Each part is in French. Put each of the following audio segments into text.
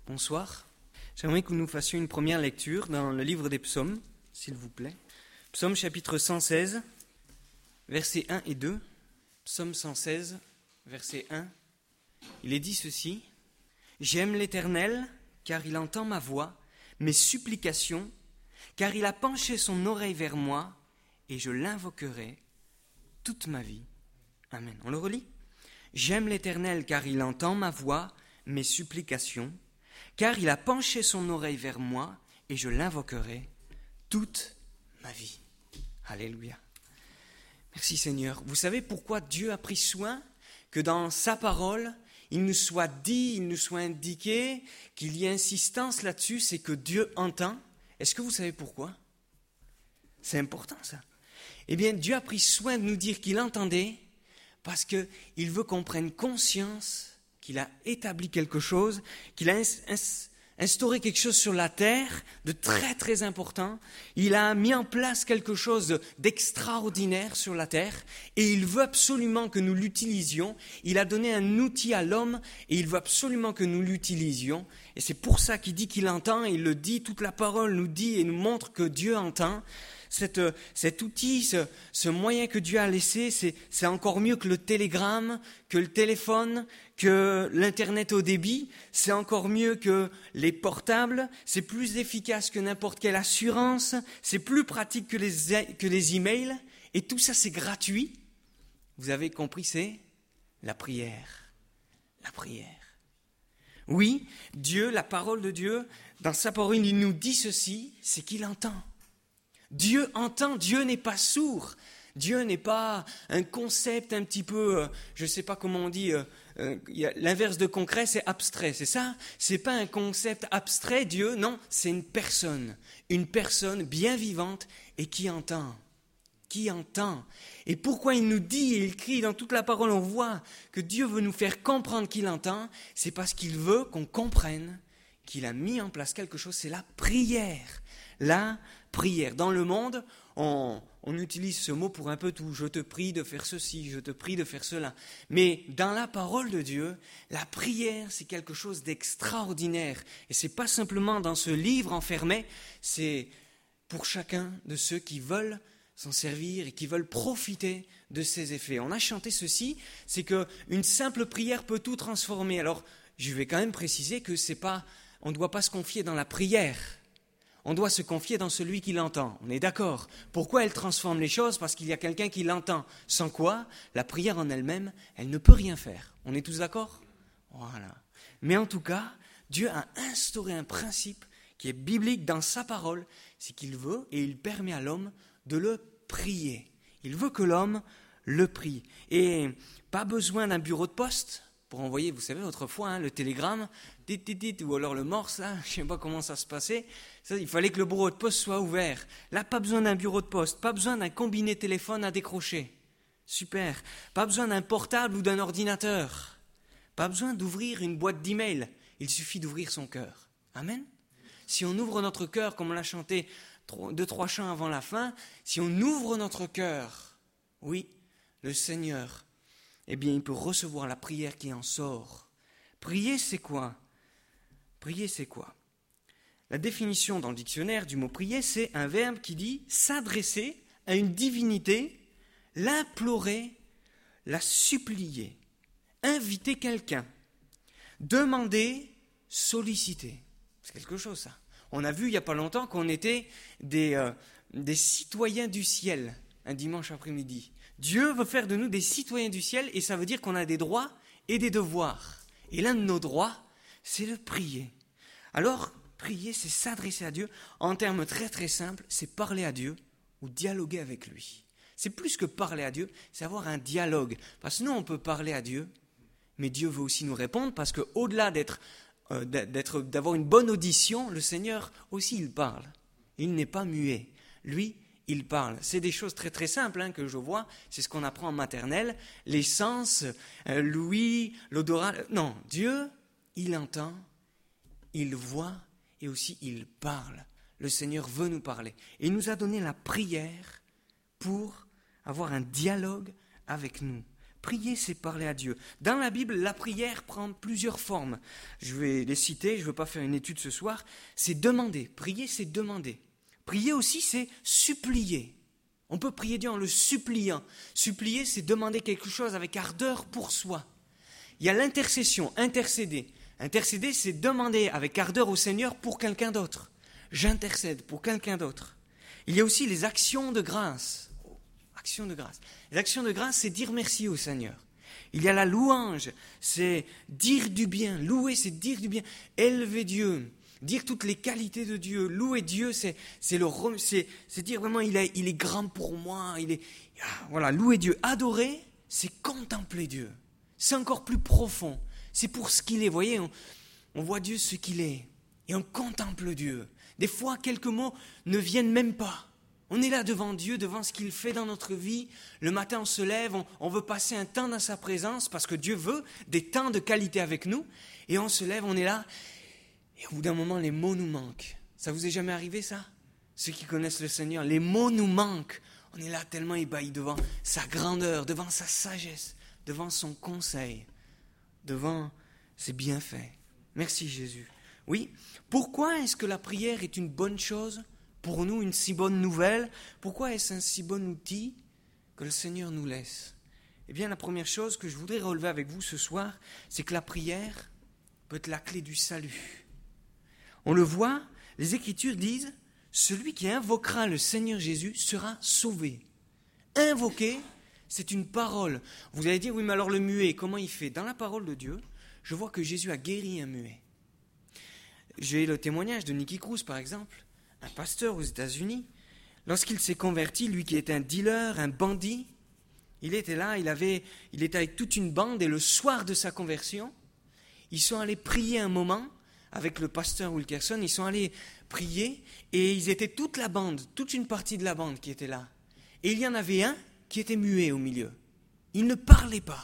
Bonsoir. J'aimerais que nous fassions une première lecture dans le livre des psaumes, s'il vous plaît. Psaume chapitre 116, versets 1 et 2. Psaume 116, verset 1. Il est dit ceci. « J'aime l'Éternel, car il entend ma voix, mes supplications, car il a penché son oreille vers moi, et je l'invoquerai toute ma vie. » Amen. On le relit. « J'aime l'Éternel, car il entend ma voix, mes supplications, car il a penché son oreille vers moi, et je l'invoquerai toute ma vie. » Alléluia. Merci Seigneur. Vous savez pourquoi Dieu a pris soin que dans sa parole, il nous soit dit, il nous soit indiqué, qu'il y ait insistance là-dessus, c'est que Dieu entend. Est-ce que vous savez pourquoi ? C'est important ça. Eh bien, Dieu a pris soin de nous dire qu'il entendait parce qu'il veut qu'on prenne conscience qu'il a établi quelque chose, qu'il a instauré quelque chose sur la terre de très très important. Il a mis en place quelque chose d'extraordinaire sur la terre et il veut absolument que nous l'utilisions. Il a donné un outil à l'homme et il veut absolument que nous l'utilisions. Et c'est pour ça qu'il dit qu'il entend et il le dit, toute la parole nous dit et nous montre que Dieu entend. Cet outil, ce moyen que Dieu a laissé, c'est encore mieux que le télégramme, que le téléphone, que l'Internet haut débit. C'est encore mieux que les portables. C'est plus efficace que n'importe quelle assurance. C'est plus pratique que les emails. Et tout ça, c'est gratuit. Vous avez compris, c'est la prière. La prière. Oui, Dieu, la parole de Dieu, dans sa parole, il nous dit ceci, c'est qu'il entend. Dieu entend, Dieu n'est pas sourd. Dieu n'est pas un concept un petit peu, je ne sais pas comment on dit, l'inverse de concret, c'est abstrait, c'est ça ? C'est pas un concept abstrait, Dieu, non, c'est une personne bien vivante et qui entend. Qui entend. Et pourquoi il nous dit et il crie dans toute la parole, on voit que Dieu veut nous faire comprendre qu'il entend, c'est parce qu'il veut qu'on comprenne qu'il a mis en place quelque chose, c'est la prière. La prière. Dans le monde, on utilise ce mot pour un peu tout. Je te prie de faire ceci, je te prie de faire cela. Mais dans la parole de Dieu, la prière, c'est quelque chose d'extraordinaire. Et c'est pas simplement dans ce livre enfermé, c'est pour chacun de ceux qui veulent s'en servir et qui veulent profiter de ses effets. On a chanté ceci, c'est qu'une simple prière peut tout transformer. Alors, je vais quand même préciser que on ne doit pas se confier dans la prière. On doit se confier dans celui qui l'entend. On est d'accord. Pourquoi elle transforme les choses ? Parce qu'il y a quelqu'un qui l'entend. Sans quoi, la prière en elle-même, elle ne peut rien faire. On est tous d'accord ? Voilà. Mais en tout cas, Dieu a instauré un principe qui est biblique dans sa parole, c'est qu'il veut et il permet à l'homme de le prier. Il veut que l'homme le prie. Et pas besoin d'un bureau de poste pour envoyer, vous savez, autrefois, le télégramme, ou alors le morse, là, je ne sais pas comment ça se passait. Ça, il fallait que le bureau de poste soit ouvert. Là, pas besoin d'un bureau de poste, pas besoin d'un combiné téléphone à décrocher. Super. Pas besoin d'un portable ou d'un ordinateur. Pas besoin d'ouvrir une boîte d'email. Il suffit d'ouvrir son cœur. Amen. Si on ouvre notre cœur, comme on l'a chanté 2-3 chants avant la fin, si on ouvre notre cœur, oui, le Seigneur, eh bien, il peut recevoir la prière qui en sort. Prier, c'est quoi ? Prier, c'est quoi ? La définition dans le dictionnaire du mot prier, c'est un verbe qui dit s'adresser à une divinité, l'implorer, la supplier, inviter quelqu'un, demander, solliciter. C'est quelque chose, ça. On a vu il n'y a pas longtemps qu'on était des citoyens du ciel, un dimanche après-midi. Dieu veut faire de nous des citoyens du ciel et ça veut dire qu'on a des droits et des devoirs. Et l'un de nos droits, c'est de prier. Alors, prier, c'est s'adresser à Dieu. En termes très très simples, c'est parler à Dieu ou dialoguer avec lui. C'est plus que parler à Dieu, c'est avoir un dialogue. Parce que nous, on peut parler à Dieu, mais Dieu veut aussi nous répondre parce qu'au-delà d'avoir une bonne audition, le Seigneur aussi, il parle. Il n'est pas muet. Lui, il parle. C'est des choses très très simples que je vois. C'est ce qu'on apprend en maternelle. Les sens, l'ouïe, l'odorat. Non, Dieu, il entend, il voit et aussi il parle. Le Seigneur veut nous parler. Et il nous a donné la prière pour avoir un dialogue avec nous. Prier, c'est parler à Dieu. Dans la Bible, la prière prend plusieurs formes. Je vais les citer, je ne veux pas faire une étude ce soir. C'est demander. Prier, c'est demander. Prier aussi, c'est supplier. On peut prier Dieu en le suppliant. Supplier, c'est demander quelque chose avec ardeur pour soi. Il y a l'intercession, intercéder. Intercéder, c'est demander avec ardeur au Seigneur pour quelqu'un d'autre. J'intercède pour quelqu'un d'autre. Il y a aussi les actions de grâce. Actions de grâce. Les actions de grâce, c'est dire merci au Seigneur. Il y a la louange, c'est dire du bien. Louer, c'est dire du bien. Élever Dieu, dire toutes les qualités de Dieu. Louer Dieu, c'est dire vraiment il est grand pour moi. Voilà, louer Dieu. Adorer, c'est contempler Dieu. C'est encore plus profond. C'est pour ce qu'il est. Vous voyez, on voit Dieu ce qu'il est. Et on contemple Dieu. Des fois, quelques mots ne viennent même pas. On est là devant Dieu, devant ce qu'il fait dans notre vie. Le matin, on se lève, on veut passer un temps dans sa présence parce que Dieu veut des temps de qualité avec nous. Et on se lève, on est là. Et au bout d'un moment, les mots nous manquent. Ça vous est jamais arrivé, ça? Ceux qui connaissent le Seigneur, les mots nous manquent. On est là tellement ébahi devant sa grandeur, devant sa sagesse, devant son conseil, devant ses bienfaits. Merci Jésus. Oui, pourquoi est-ce que la prière est une bonne chose pour nous, une si bonne nouvelle? Pourquoi est-ce un si bon outil que le Seigneur nous laisse? Eh bien, la première chose que je voudrais relever avec vous ce soir, c'est que la prière peut être la clé du salut. On le voit, les Écritures disent « Celui qui invoquera le Seigneur Jésus sera sauvé ». Invoquer, c'est une parole. Vous allez dire « Oui, mais alors le muet, comment il fait ?» Dans la parole de Dieu, je vois que Jésus a guéri un muet. J'ai le témoignage de Nicky Cruz, par exemple, un pasteur aux États-Unis. Lorsqu'il s'est converti, lui qui était un dealer, un bandit, il était là, il était avec toute une bande, et le soir de sa conversion, ils sont allés prier un moment avec le pasteur Wilkerson, ils sont allés prier, et ils étaient toute la bande, toute une partie de la bande qui était là. Et il y en avait un qui était muet au milieu. Il ne parlait pas.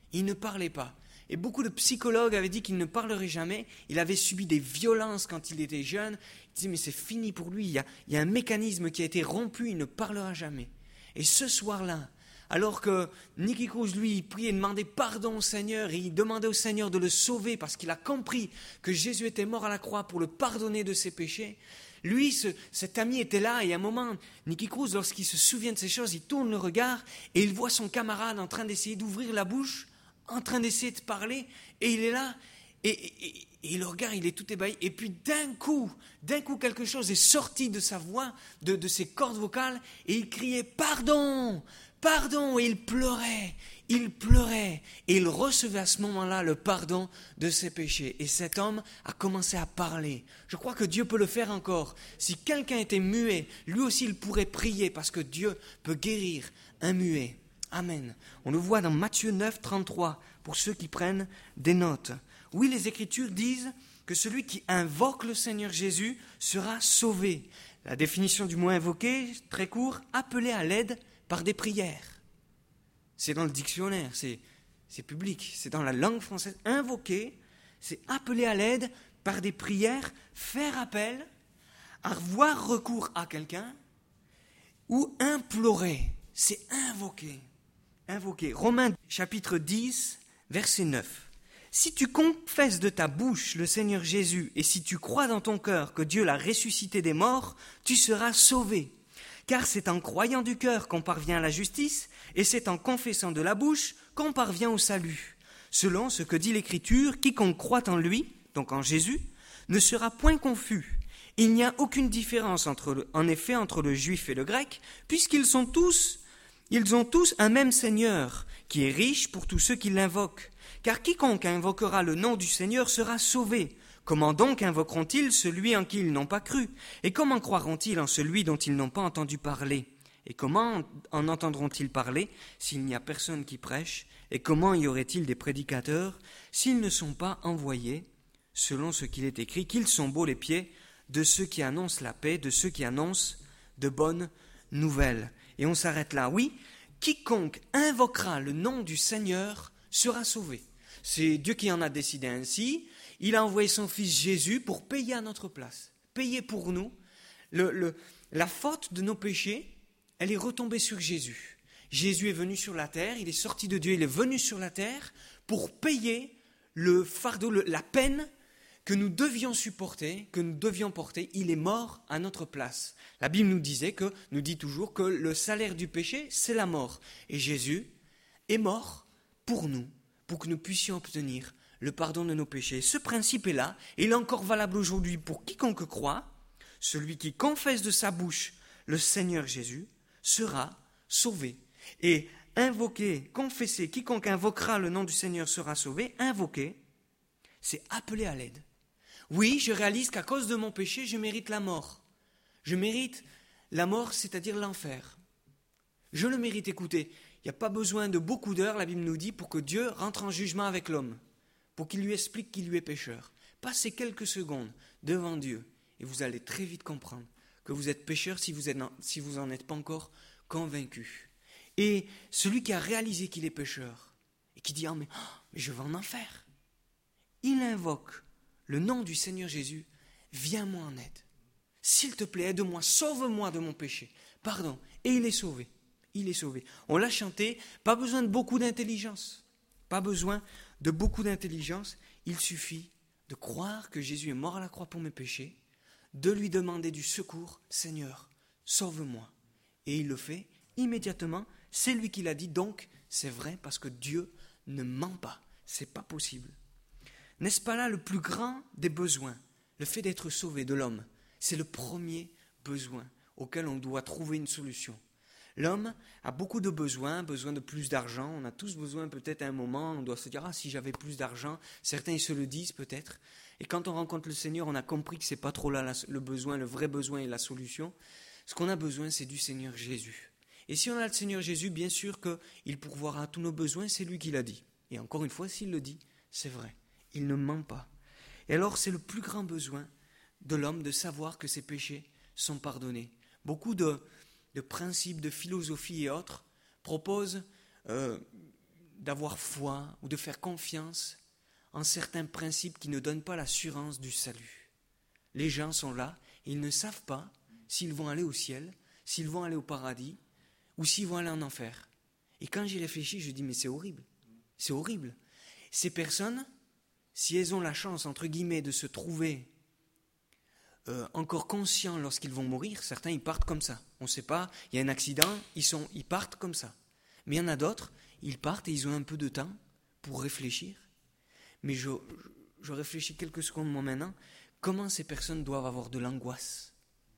Et beaucoup de psychologues avaient dit qu'il ne parlerait jamais. Il avait subi des violences quand il était jeune. Il disait, mais c'est fini pour lui. Il y a un mécanisme qui a été rompu, il ne parlera jamais. Et ce soir-là, alors que Nicky Cruz, lui, il priait et demandait pardon au Seigneur, et il demandait au Seigneur de le sauver parce qu'il a compris que Jésus était mort à la croix pour le pardonner de ses péchés, lui, cet ami était là, et à un moment, Nicky Cruz, lorsqu'il se souvient de ces choses, il tourne le regard et il voit son camarade en train d'essayer d'ouvrir la bouche, en train d'essayer de parler, et il est là, et le regard, il est tout ébahi, et puis d'un coup, quelque chose est sorti de sa voix, de ses cordes vocales, et il criait « Pardon ! Pardon !» Et il pleurait, et il recevait à ce moment-là le pardon de ses péchés. Et cet homme a commencé à parler. Je crois que Dieu peut le faire encore. Si quelqu'un était muet, lui aussi il pourrait prier, parce que Dieu peut guérir un muet. Amen. On le voit dans Matthieu 9, 33, pour ceux qui prennent des notes. Oui, les Écritures disent que celui qui invoque le Seigneur Jésus sera sauvé. La définition du mot invoquer, très court, appeler à l'aide par des prières. C'est dans le dictionnaire, c'est public, c'est dans la langue française. Invoquer, c'est appeler à l'aide par des prières, faire appel, avoir recours à quelqu'un, ou implorer, c'est invoquer. Romains chapitre 10, verset 9. Si tu confesses de ta bouche le Seigneur Jésus, et si tu crois dans ton cœur que Dieu l'a ressuscité des morts, tu seras sauvé. Car c'est en croyant du cœur qu'on parvient à la justice, et c'est en confessant de la bouche qu'on parvient au salut. Selon ce que dit l'Écriture, quiconque croit en lui, donc en Jésus, ne sera point confus. Il n'y a aucune différence en effet entre le juif et le grec, puisqu'ils ont tous un même Seigneur, qui est riche pour tous ceux qui l'invoquent. Car quiconque invoquera le nom du Seigneur sera sauvé. Comment donc invoqueront-ils celui en qui ils n'ont pas cru? Et comment croiront-ils en celui dont ils n'ont pas entendu parler? Et comment en entendront-ils parler s'il n'y a personne qui prêche? Et comment y aurait-il des prédicateurs s'ils ne sont pas envoyés? Selon ce qu'il est écrit, qu'ils sont beaux les pieds de ceux qui annoncent la paix, de ceux qui annoncent de bonnes nouvelles. Et on s'arrête là. Oui, quiconque invoquera le nom du Seigneur sera sauvé. C'est Dieu qui en a décidé ainsi. Il a envoyé son Fils Jésus pour payer à notre place, payer pour nous. La faute de nos péchés, elle est retombée sur Jésus. Jésus est venu sur la terre, il est sorti de Dieu, il est venu sur la terre pour payer le fardeau, la peine que nous devions supporter, que nous devions porter. Il est mort à notre place. La Bible nous dit toujours que le salaire du péché, c'est la mort. Et Jésus est mort pour nous, pour que nous puissions obtenir le pardon de nos péchés. Ce principe est là, et il est encore valable aujourd'hui pour quiconque croit. Celui qui confesse de sa bouche le Seigneur Jésus sera sauvé. Et invoquer, confesser, quiconque invoquera le nom du Seigneur sera sauvé. Invoquer, c'est appeler à l'aide. Oui, je réalise qu'à cause de mon péché, je mérite la mort. Je mérite la mort, c'est-à-dire l'enfer. Je le mérite, écoutez, il n'y a pas besoin de beaucoup d'heures, la Bible nous dit, pour que Dieu rentre en jugement avec l'homme, pour qu'il lui explique qu'il lui est pécheur. Passez quelques secondes devant Dieu, et vous allez très vite comprendre que vous êtes pécheur si vous en êtes pas encore convaincu. Et celui qui a réalisé qu'il est pécheur, et qui dit « mais je vais en enfer », il invoque le nom du Seigneur Jésus, viens-moi en aide. S'il te plaît, aide-moi, sauve-moi de mon péché. Pardon. Et il est sauvé. Il est sauvé. On l'a chanté, pas besoin de beaucoup d'intelligence. Pas besoin de beaucoup d'intelligence. Il suffit de croire que Jésus est mort à la croix pour mes péchés, de lui demander du secours, Seigneur, sauve-moi. Et il le fait immédiatement. C'est lui qui l'a dit, donc c'est vrai parce que Dieu ne ment pas. C'est pas possible. N'est-ce pas là le plus grand des besoins, le fait d'être sauvé de l'homme? C'est le premier besoin auquel on doit trouver une solution. L'homme a beaucoup de besoin de plus d'argent. On a tous besoin peut-être à un moment, on doit se dire « Ah, si j'avais plus d'argent », certains ils se le disent peut-être. Et quand on rencontre le Seigneur, on a compris que ce n'est pas trop là le besoin, le vrai besoin et la solution. Ce qu'on a besoin, c'est du Seigneur Jésus. Et si on a le Seigneur Jésus, bien sûr qu'il pourvoira à tous nos besoins, c'est lui qui l'a dit. Et encore une fois, s'il le dit, c'est vrai. Il ne ment pas. Et alors, c'est le plus grand besoin de l'homme de savoir que ses péchés sont pardonnés. Beaucoup de principes, de philosophie et autres proposent d'avoir foi ou de faire confiance en certains principes qui ne donnent pas l'assurance du salut. Les gens sont là, et ils ne savent pas s'ils vont aller au ciel, s'ils vont aller au paradis ou s'ils vont aller en enfer. Et quand j'y réfléchis, je dis mais c'est horrible. C'est horrible. Ces personnes, si elles ont la chance, entre guillemets, de se trouver encore conscients lorsqu'ils vont mourir, certains, ils partent comme ça. On ne sait pas, il y a un accident, ils partent comme ça. Mais il y en a d'autres, ils partent et ils ont un peu de temps pour réfléchir. Mais je réfléchis quelques secondes moi maintenant, comment ces personnes doivent avoir de l'angoisse?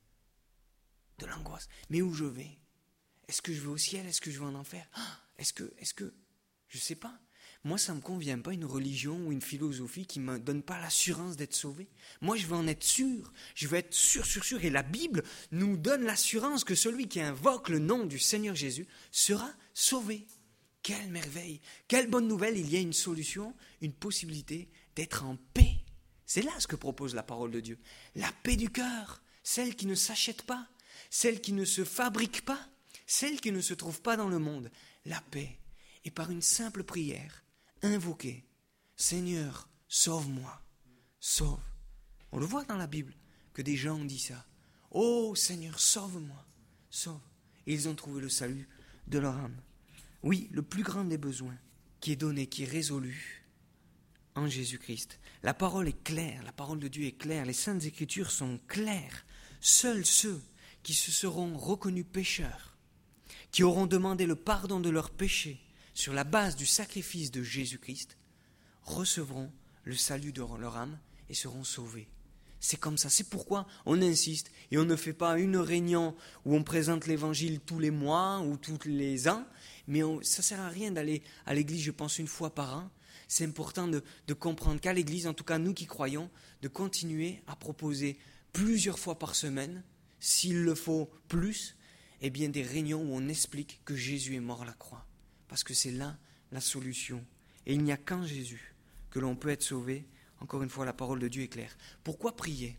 De l'angoisse. Mais où je vais? Est-ce que je vais au ciel? Est-ce que je vais en enfer? Est-ce que, je ne sais pas. Moi, ça ne me convient pas une religion ou une philosophie qui ne me donne pas l'assurance d'être sauvé. Moi, je veux en être sûr. Je veux être sûr. Et la Bible nous donne l'assurance que celui qui invoque le nom du Seigneur Jésus sera sauvé. Quelle merveille! Quelle bonne nouvelle! Il y a une solution, une possibilité d'être en paix. C'est là ce que propose la parole de Dieu. La paix du cœur, celle qui ne s'achète pas, celle qui ne se fabrique pas, celle qui ne se trouve pas dans le monde. La paix. Et par une simple prière, invoquer, Seigneur, sauve-moi, sauve. On le voit dans la Bible, que des gens ont dit ça. Oh Seigneur, sauve-moi, sauve. Et ils ont trouvé le salut de leur âme. Oui, le plus grand des besoins qui est donné, qui est résolu en Jésus-Christ. La parole est claire, la parole de Dieu est claire, les Saintes Écritures sont claires. Seuls ceux qui se seront reconnus pécheurs, qui auront demandé le pardon de leurs péchés, sur la base du sacrifice de Jésus-Christ, recevront le salut de leur âme et seront sauvés. C'est comme ça, c'est pourquoi on insiste et on ne fait pas une réunion où on présente l'évangile tous les mois ou tous les ans, mais ça ne sert à rien d'aller à l'église, je pense, une fois par an. C'est important de comprendre qu'à l'église, en tout cas nous qui croyons, de continuer à proposer plusieurs fois par semaine, s'il le faut plus, eh bien des réunions où on explique que Jésus est mort à la croix. Parce que c'est là la solution. Et il n'y a qu'en Jésus que l'on peut être sauvé. Encore une fois, la parole de Dieu est claire. Pourquoi prier?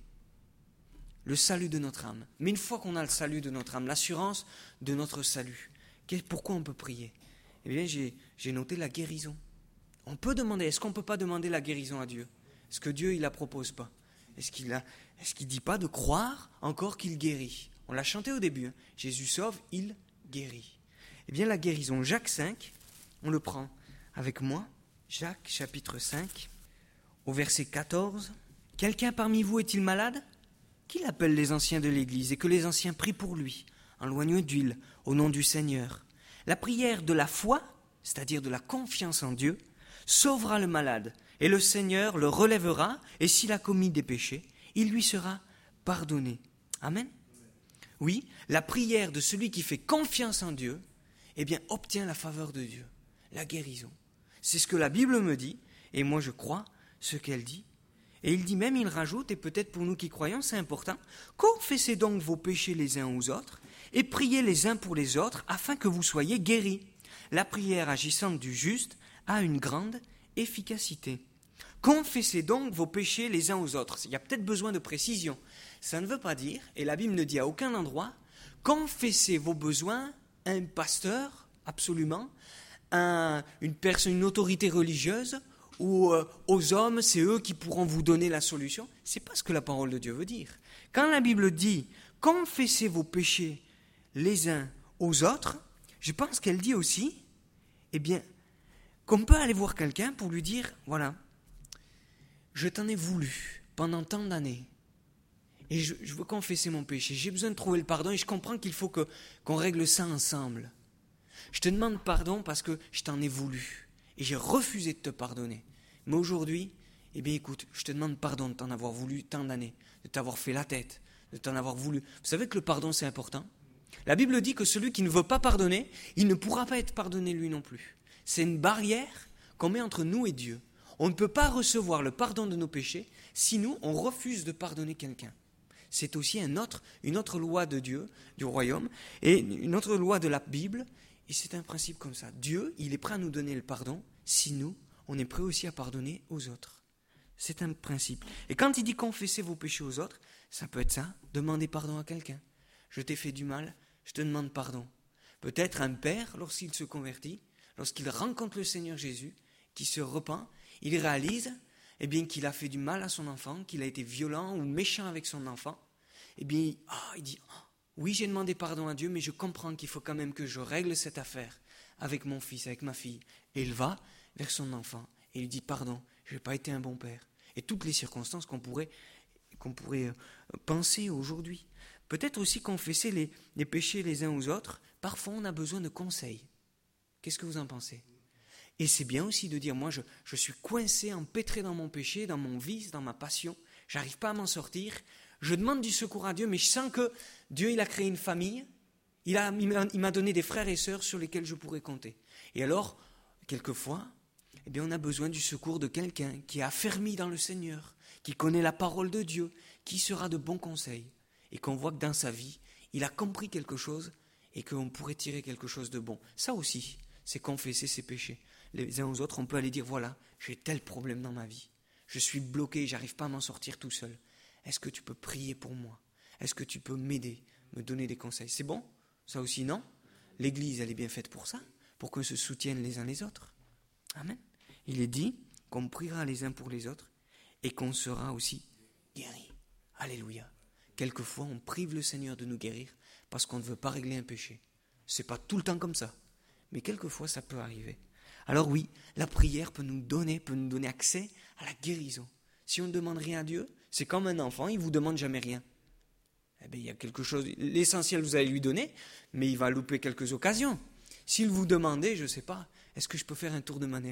Le salut de notre âme. Mais une fois qu'on a le salut de notre âme, l'assurance de notre salut, pourquoi on peut prier? Eh bien, j'ai noté la guérison. On peut demander, est-ce qu'on ne peut pas demander la guérison à Dieu? Est-ce que Dieu, il ne la propose pas? Est-ce qu'il ne dit pas de croire encore qu'il guérit? On l'a chanté au début. Jésus sauve, il guérit. Eh bien, la guérison, Jacques 5, on le prend avec moi. Jacques, chapitre 5, au verset 14. « Quelqu'un parmi vous est-il malade ? Qu'il appelle les anciens de l'Église et que les anciens prient pour lui, en l'oignant d'huile, au nom du Seigneur. La prière de la foi, c'est-à-dire de la confiance en Dieu, sauvera le malade, et le Seigneur le relèvera, et s'il a commis des péchés, il lui sera pardonné. » Amen. Oui, la prière de celui qui fait confiance en Dieu, eh bien, obtient la faveur de Dieu, la guérison. C'est ce que la Bible me dit, et moi je crois ce qu'elle dit. Et il dit même, il rajoute, et peut-être pour nous qui croyons, c'est important, « Confessez donc vos péchés les uns aux autres, et priez les uns pour les autres, afin que vous soyez guéris. La prière agissante du juste a une grande efficacité. » Confessez donc vos péchés les uns aux autres. Il y a peut-être besoin de précision. Ça ne veut pas dire, et la Bible ne dit à aucun endroit, confessez vos besoins à un pasteur, absolument, à une personne, une autorité religieuse, ou aux hommes, c'est eux qui pourront vous donner la solution. Ce n'est pas ce que la parole de Dieu veut dire. Quand la Bible dit « confessez vos péchés les uns aux autres », je pense qu'elle dit aussi, eh bien, qu'on peut aller voir quelqu'un pour lui dire « voilà, je t'en ai voulu pendant tant d'années, et je veux confesser mon péché, j'ai besoin de trouver le pardon, et je comprends qu'il faut qu'on règle ça ensemble. Je te demande pardon parce que je t'en ai voulu. Et j'ai refusé de te pardonner. Mais aujourd'hui, eh bien écoute, je te demande pardon de t'en avoir voulu tant d'années, de t'avoir fait la tête, de t'en avoir voulu. Vous savez que le pardon, c'est important. La Bible dit que celui qui ne veut pas pardonner, il ne pourra pas être pardonné lui non plus. C'est une barrière qu'on met entre nous et Dieu. On ne peut pas recevoir le pardon de nos péchés si nous, on refuse de pardonner quelqu'un. C'est aussi une autre loi de Dieu, du royaume, et une autre loi de la Bible. Et c'est un principe comme ça. Dieu, il est prêt à nous donner le pardon si nous, on est prêt aussi à pardonner aux autres. C'est un principe. Et quand il dit confessez vos péchés aux autres, ça peut être ça, demander pardon à quelqu'un. Je t'ai fait du mal, je te demande pardon. Peut-être un père, lorsqu'il se convertit, lorsqu'il rencontre le Seigneur Jésus, qui se repent, il réalise eh bien, qu'il a fait du mal à son enfant, qu'il a été violent ou méchant avec son enfant. Eh bien, il dit oui, j'ai demandé pardon à Dieu, mais je comprends qu'il faut quand même que je règle cette affaire avec mon fils, avec ma fille. Et il va vers son enfant et il dit pardon, je n'ai pas été un bon père. Et toutes les circonstances qu'on pourrait penser aujourd'hui. Peut-être aussi confesser les péchés les uns aux autres. Parfois, on a besoin de conseils. Qu'est-ce que vous en pensez ? Et c'est bien aussi de dire, moi, je suis coincé, empêtré dans mon péché, dans mon vice, dans ma passion. Je n'arrive pas à m'en sortir. Je demande du secours à Dieu, mais je sens que Dieu, il a créé une famille. Il m'a donné des frères et sœurs sur lesquels je pourrais compter. Et alors, quelquefois, eh bien, on a besoin du secours de quelqu'un qui est affermi dans le Seigneur, qui connaît la parole de Dieu, qui sera de bons conseils. Et qu'on voit que dans sa vie, il a compris quelque chose et qu'on pourrait tirer quelque chose de bon. Ça aussi, c'est confesser ses péchés. Les uns aux autres, on peut aller dire, voilà, j'ai tel problème dans ma vie. Je suis bloqué, j'arrive pas à m'en sortir tout seul. Est-ce que tu peux prier pour moi ? Est-ce que tu peux m'aider, me donner des conseils ? C'est bon ? Ça aussi, non ? L'Église, elle est bien faite pour ça, pour qu'on se soutienne les uns les autres. Amen. Il est dit qu'on priera les uns pour les autres et qu'on sera aussi guéris. Alléluia. Quelquefois, on prive le Seigneur de nous guérir parce qu'on ne veut pas régler un péché. C'est pas tout le temps comme ça, mais quelquefois, ça peut arriver. Alors oui, la prière peut nous donner accès à la guérison. Si on ne demande rien à Dieu, c'est comme un enfant, il ne vous demande jamais rien. Eh bien, il y a quelque chose, l'essentiel vous allez lui donner, mais il va louper quelques occasions. S'il vous demandait, je ne sais pas, est-ce que je peux faire un tour de manège ?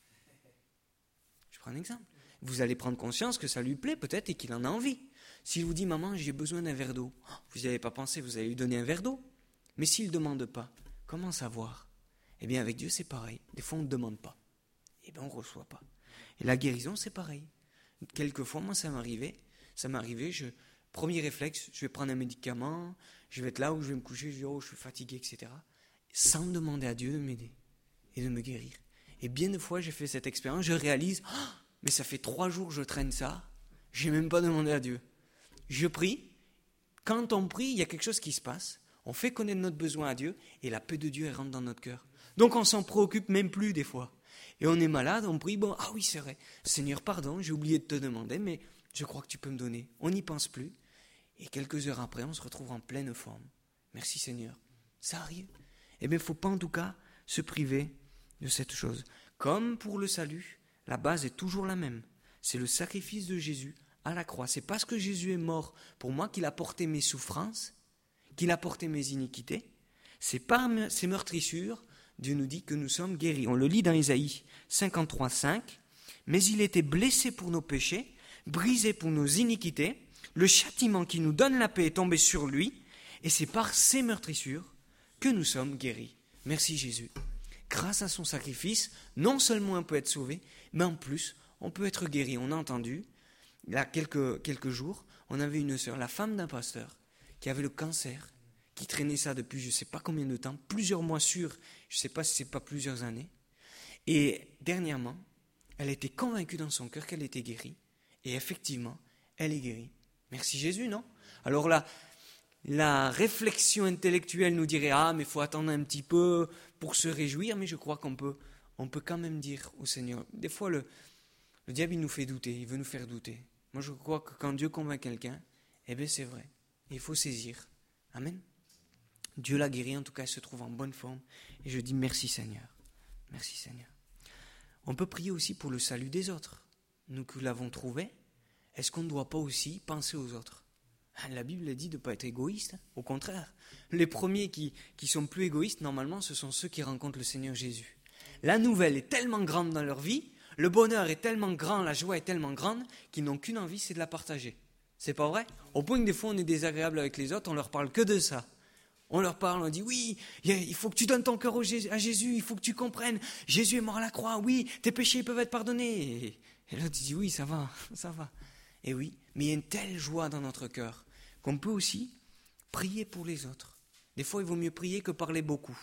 Je prends un exemple. Vous allez prendre conscience que ça lui plaît peut-être et qu'il en a envie. S'il vous dit, maman, j'ai besoin d'un verre d'eau, vous n'y avez pas pensé, vous allez lui donner un verre d'eau. Mais s'il ne demande pas, comment savoir ? Eh bien, avec Dieu, c'est pareil. Des fois, on ne demande pas. Eh bien, on ne reçoit pas. Et la guérison, c'est pareil. Quelquefois, moi, ça m'arrivait, premier réflexe, je vais prendre un médicament, je vais être là où je vais me coucher, je dis, je suis fatigué, etc. Sans demander à Dieu de m'aider et de me guérir. Et bien de fois, j'ai fait cette expérience, je réalise, mais ça fait 3 jours que je traîne ça, je n'ai même pas demandé à Dieu. Je prie, quand on prie, il y a quelque chose qui se passe, on fait connaître notre besoin à Dieu, et la paix de Dieu, elle rentre dans notre cœur. Donc on s'en préoccupe même plus des fois. Et on est malade, on prie, oui c'est vrai, Seigneur pardon, j'ai oublié de te demander, mais je crois que tu peux me donner. On n'y pense plus, et quelques heures après, on se retrouve en pleine forme. Merci Seigneur, ça arrive. eh bien, il ne faut pas en tout cas se priver de cette chose. Comme pour le salut, la base est toujours la même. C'est le sacrifice de Jésus à la croix. C'est parce que Jésus est mort pour moi qu'il a porté mes souffrances, qu'il a porté mes iniquités. C'est par ces meurtrissures, Dieu nous dit que nous sommes guéris. On le lit dans Ésaïe 53, 5. Mais il était blessé pour nos péchés, brisé pour nos iniquités. Le châtiment qui nous donne la paix est tombé sur lui. Et c'est par ces meurtrissures que nous sommes guéris. Merci Jésus. Grâce à son sacrifice, non seulement on peut être sauvé, mais en plus, on peut être guéri. On a entendu, il y a quelques jours, on avait une sœur, la femme d'un pasteur, qui avait le cancer, qui traînait ça depuis je ne sais pas combien de temps, plusieurs mois sûrs, je ne sais pas si ce n'est pas plusieurs années. Et dernièrement, elle était convaincue dans son cœur qu'elle était guérie. Et effectivement, elle est guérie. Merci Jésus, non? Alors là, la réflexion intellectuelle nous dirait « Ah, mais il faut attendre un petit peu pour se réjouir », mais je crois qu'on peut quand même dire au Seigneur. Des fois, le diable, il nous fait douter, il veut nous faire douter. Moi, je crois que quand Dieu convainc quelqu'un, eh bien, c'est vrai. Il faut saisir. Amen. Dieu l'a guéri, en tout cas, il se trouve en bonne forme. Et je dis merci Seigneur. Merci Seigneur. On peut prier aussi pour le salut des autres. Nous qui l'avons trouvé, est-ce qu'on ne doit pas aussi penser aux autres? La Bible dit de ne pas être égoïste. Au contraire, les premiers qui sont plus égoïstes, normalement, ce sont ceux qui rencontrent le Seigneur Jésus. La nouvelle est tellement grande dans leur vie, le bonheur est tellement grand, la joie est tellement grande, qu'ils n'ont qu'une envie, c'est de la partager. C'est pas vrai? Au point que des fois, on est désagréable avec les autres, on leur parle que de ça. On leur parle, on dit oui, il faut que tu donnes ton cœur à Jésus, il faut que tu comprennes, Jésus est mort à la croix, oui, tes péchés peuvent être pardonnés. Et l'autre dit oui, ça va. Et oui, mais il y a une telle joie dans notre cœur qu'on peut aussi prier pour les autres. Des fois, il vaut mieux prier que parler beaucoup.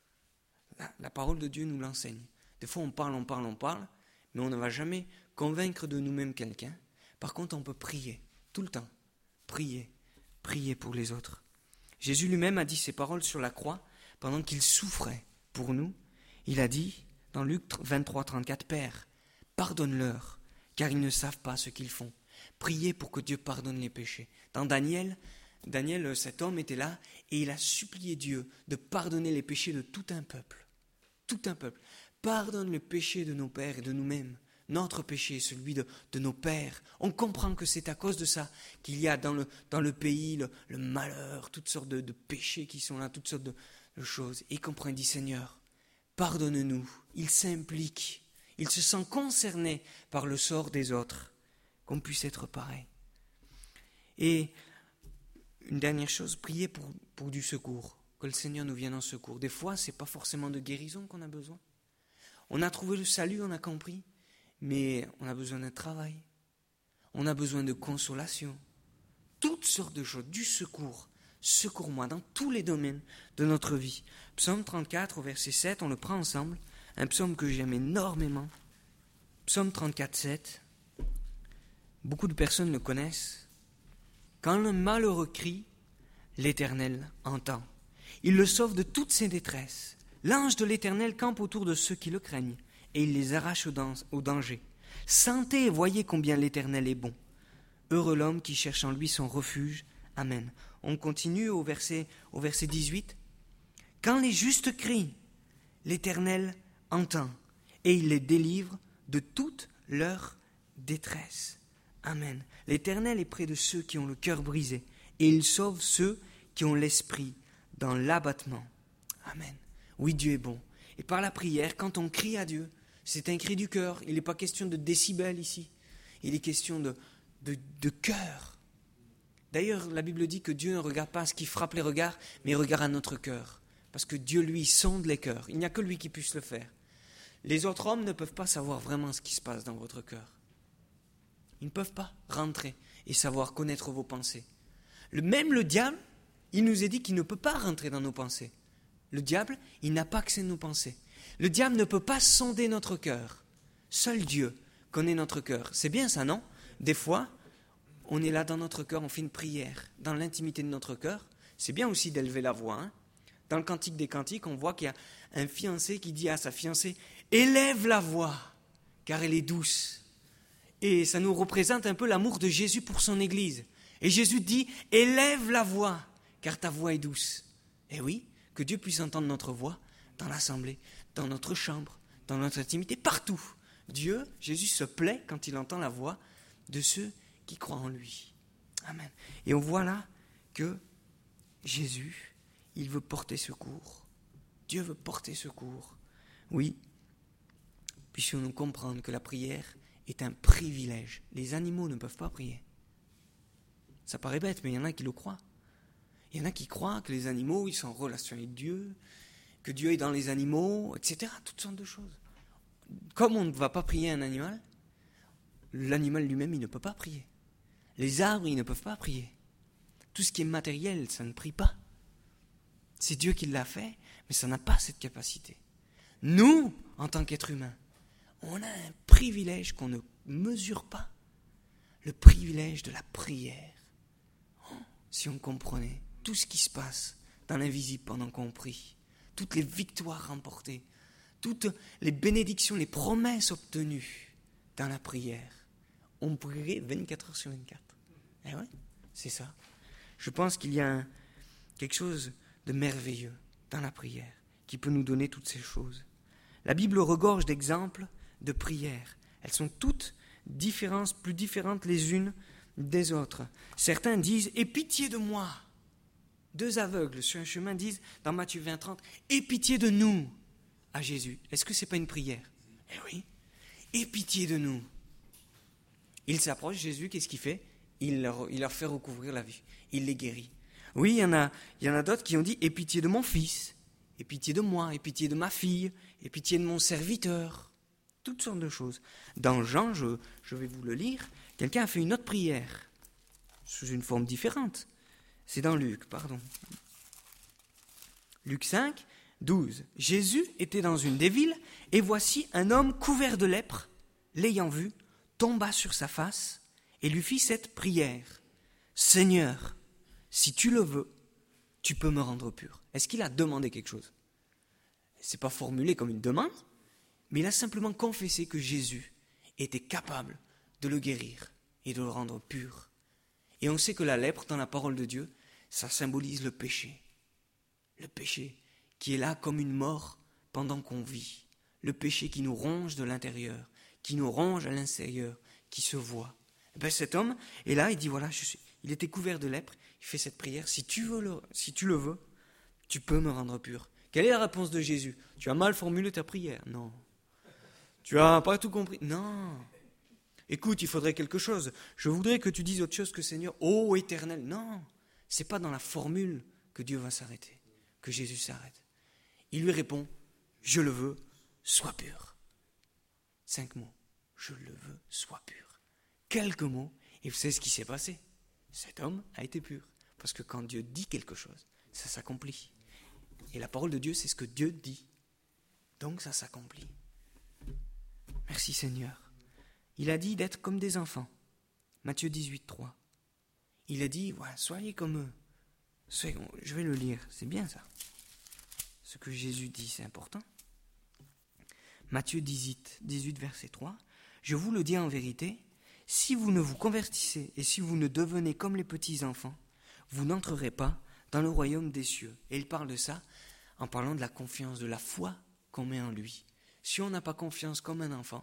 La parole de Dieu nous l'enseigne. Des fois, on parle, mais on ne va jamais convaincre de nous-mêmes quelqu'un. Par contre, on peut prier, tout le temps. Prier pour les autres. Jésus lui-même a dit ces paroles sur la croix pendant qu'il souffrait pour nous. Il a dit dans Luc 23, 34, « Père, pardonne-leur, car ils ne savent pas ce qu'ils font. » Priez pour que Dieu pardonne les péchés. Dans Daniel, cet homme était là et il a supplié Dieu de pardonner les péchés de tout un peuple. Tout un peuple. Pardonne le péché de nos pères et de nous-mêmes. Notre péché, celui de nos pères. On comprend que c'est à cause de ça qu'il y a dans le pays le malheur, toutes sortes de péchés qui sont là, toutes sortes de choses. Et il comprend, il dit Seigneur, pardonne-nous. Il s'implique. Il se sent concerné par le sort des autres. Qu'on puisse être pareil. Et une dernière chose, priez pour du secours. Que le Seigneur nous vienne en secours. Des fois, ce n'est pas forcément de guérison qu'on a besoin. On a trouvé le salut, on a compris. Mais on a besoin d'un travail, on a besoin de consolation, toutes sortes de choses, du secours. Secours-moi dans tous les domaines de notre vie. Psaume 34 au verset 7, on le prend ensemble, un psaume que j'aime énormément. Psaume 34, 7, beaucoup de personnes le connaissent. Quand le malheureux crie, l'Éternel entend. Il le sauve de toutes ses détresses. L'ange de l'Éternel campe autour de ceux qui le craignent. Et il les arrache au danger. Sentez et voyez combien l'Éternel est bon. Heureux l'homme qui cherche en lui son refuge. Amen. On continue au verset 18. Quand les justes crient, l'Éternel entend et il les délivre de toute leur détresse. Amen. L'Éternel est près de ceux qui ont le cœur brisé et il sauve ceux qui ont l'esprit dans l'abattement. Amen. Oui, Dieu est bon. Et par la prière, quand on crie à Dieu, c'est un cri du cœur. Il n'est pas question de décibels ici. Il est question de cœur. D'ailleurs, la Bible dit que Dieu ne regarde pas à ce qui frappe les regards, mais il regarde à notre cœur. Parce que Dieu, lui, sonde les cœurs. Il n'y a que lui qui puisse le faire. Les autres hommes ne peuvent pas savoir vraiment ce qui se passe dans votre cœur. Ils ne peuvent pas rentrer et savoir connaître vos pensées. Même le diable, il nous est dit qu'il ne peut pas rentrer dans nos pensées. Le diable, il n'a pas accès à nos pensées. Le diable ne peut pas sonder notre cœur. Seul Dieu connaît notre cœur. C'est bien ça, non? Des fois, on est là dans notre cœur, on fait une prière. Dans l'intimité de notre cœur, c'est bien aussi d'élever la voix. Hein? Dans le Cantique des Cantiques, on voit qu'il y a un fiancé qui dit à sa fiancée « Élève la voix, car elle est douce ». Et ça nous représente un peu l'amour de Jésus pour son Église. Et Jésus dit « Élève la voix, car ta voix est douce ». Et oui, que Dieu puisse entendre notre voix dans l'assemblée, dans notre chambre, dans notre intimité, partout. Dieu, Jésus se plaît quand il entend la voix de ceux qui croient en lui. Amen. Et on voit là que Jésus, il veut porter secours. Dieu veut porter secours. Oui, puissions-nous comprendre que la prière est un privilège. Les animaux ne peuvent pas prier. Ça paraît bête, mais il y en a qui le croient. Il y en a qui croient que les animaux, ils sont en relation avec Dieu, que Dieu est dans les animaux, etc. Toutes sortes de choses. Comme on ne va pas prier un animal, l'animal lui-même, il ne peut pas prier. Les arbres, ils ne peuvent pas prier. Tout ce qui est matériel, ça ne prie pas. C'est Dieu qui l'a fait, mais ça n'a pas cette capacité. Nous, en tant qu'êtres humains, on a un privilège qu'on ne mesure pas. Le privilège de la prière. Oh, si on comprenait tout ce qui se passe dans l'invisible pendant qu'on prie, toutes les victoires remportées, toutes les bénédictions, les promesses obtenues dans la prière, on prierait 24 heures sur 24. Eh oui, c'est ça. Je pense qu'il y a quelque chose de merveilleux dans la prière qui peut nous donner toutes ces choses. La Bible regorge d'exemples de prières. Elles sont toutes différentes, plus différentes les unes des autres. Certains disent « Aie pitié de moi ». 2 aveugles sur un chemin disent dans Matthieu 20, 30 « Aie pitié de nous » à Jésus. Est-ce que ce n'est pas une prière? Eh oui. « Aie pitié de nous ». Il s'approche, Jésus, qu'est-ce qu'il fait? Il leur fait recouvrir la vie. Il les guérit. Oui, il y en a d'autres qui ont dit « Aie pitié de mon fils ». Aie pitié de moi, aie pitié de ma fille, aie pitié de mon serviteur. Toutes sortes de choses. Dans Jean, je vais vous le lire, quelqu'un a fait une autre prière, sous une forme différente. C'est dans Luc, pardon. Luc 5, 12. Jésus était dans une des villes, et voici un homme couvert de lèpre, l'ayant vu, tomba sur sa face, et lui fit cette prière. « Seigneur, si tu le veux, tu peux me rendre pur. » Est-ce qu'il a demandé quelque chose? Ce n'est pas formulé comme une demande, mais il a simplement confessé que Jésus était capable de le guérir et de le rendre pur. Et on sait que la lèpre, dans la parole de Dieu, ça symbolise le péché. Le péché qui est là comme une mort pendant qu'on vit. Le péché qui nous ronge de l'intérieur, qui nous ronge à l'intérieur, qui se voit. Et bien cet homme est là, il dit voilà, il était couvert de lèpre, il fait cette prière, si tu le veux, tu peux me rendre pur. Quelle est la réponse de Jésus? Tu as mal formulé ta prière? Non. Tu n'as pas tout compris? Non. Écoute, il faudrait quelque chose. Je voudrais que tu dises autre chose que Seigneur. Ô éternel. Non. Ce n'est pas dans la formule que Dieu va s'arrêter, que Jésus s'arrête. Il lui répond, je le veux, sois pur. 5 mots. Je le veux, sois pur. Quelques mots, et vous savez ce qui s'est passé? Cet homme a été pur. Parce que quand Dieu dit quelque chose, ça s'accomplit. Et la parole de Dieu, c'est ce que Dieu dit. Donc ça s'accomplit. Merci Seigneur. Il a dit d'être comme des enfants. Matthieu 18, 3. Il a dit, voilà, soyez comme eux. Je vais le lire, c'est bien ça. Ce que Jésus dit, c'est important. Matthieu 18, verset 3. Je vous le dis en vérité, si vous ne vous convertissez et si vous ne devenez comme les petits enfants, vous n'entrerez pas dans le royaume des cieux. Et il parle de ça en parlant de la confiance, de la foi qu'on met en lui. Si on n'a pas confiance comme un enfant,